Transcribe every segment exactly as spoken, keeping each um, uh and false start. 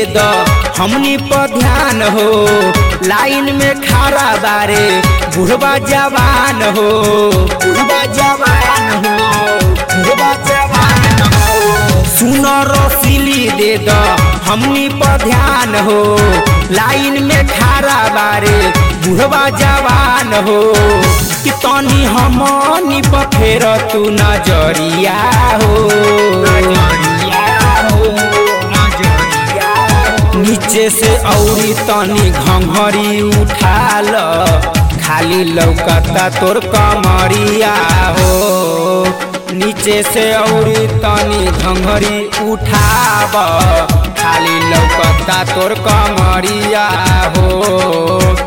द हमनी पर ध्यान हो। लाइन में खड़ा बारे बुढ़वा जवान हो, बुढ़वा जवान हो, बुढ़वा जवान हो। सुन रसीली दे द हमनी पर ध्यान हो। लाइन में खड़ा बारे बुढ़वा जवान हो। कि तनी हमनी पर फेर तू नजरिया हो, नीचे से औरी तनी घंघरी उठाल, खाली लौकता तोर कमरिया हो। नीचे से औरी तनी घंघरी उठाब, खाली लौकता तोर कमरिया हो।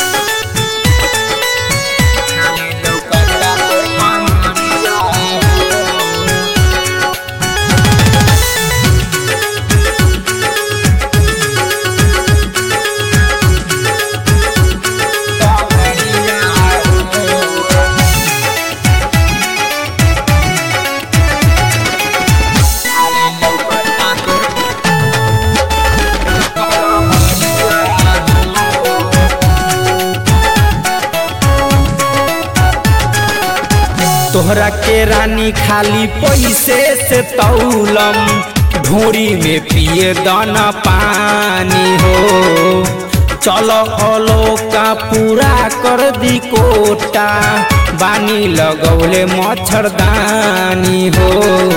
तोहरा के रानी खाली पैसे से तौलम, ढोरी में पिए दाना पानी हो। चलो अलो का पूरा कर दी कोटा, बानी लगौले मच्छरदानी हो।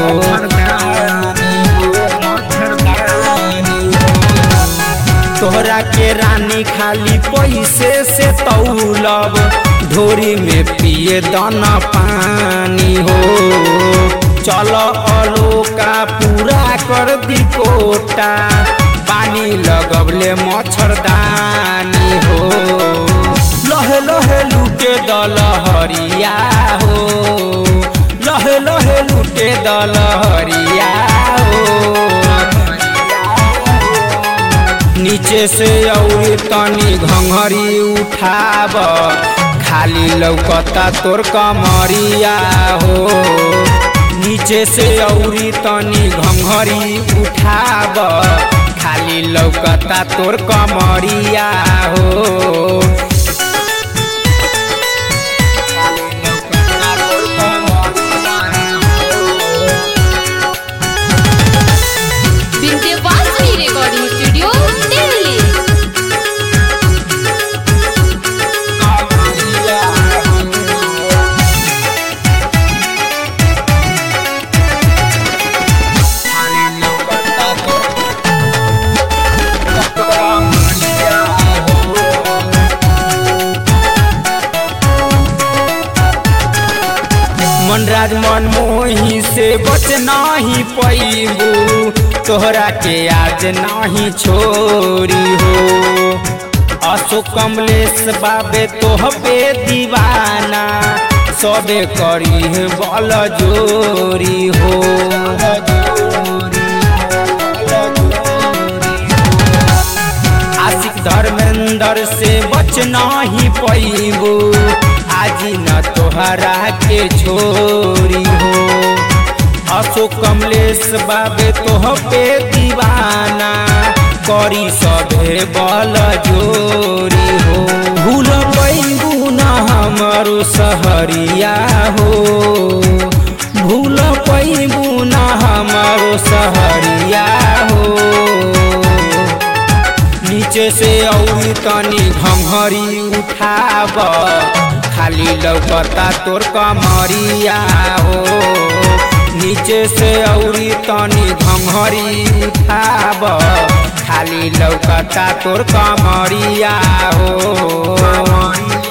तोहरा के रानी खाली पैसे से तौलब, ढोरी में पिए दाना पानी हो। चलो अलो का पूरा कर दी कोटा, पानी लगवले मच्छरदानी हो। लहे लहे लूटे दलहरिया हो, लहे लहे लूटे दलहरिया हो। नीचे से औरी तनी घंघरी उठाब, खाली लौकता तोर कमरिया हो। नीचे से औरी तनी घंघरी उठाब, खाली लौकता तोर कमरिया हो। मनराज मनमोही से बच नाही पैबू, तोहरा के आज नाही छोरी हो। अशोक कमलेश बाबे तोह पे दीवाना, सबे करी है बल जोरी हो। आशिक धर्मेंद्र से बच नाही पैबू, आज न तोहरा के छोरी हो। अशोक कमलेश बाबे तोह पे दीवाना, करी सभे बल जोरी हो। भूल पैबू न हमारो सहरिया हो, भूल पैबू न हमारो सहरिया हो। नीचे से औरी तनी घंघरी उठाब, खाली लौकता तोर कमरिया हो। नीचे से औरी तनी घंघरी उठाब, खाली लौकता तोर कमरिया हो।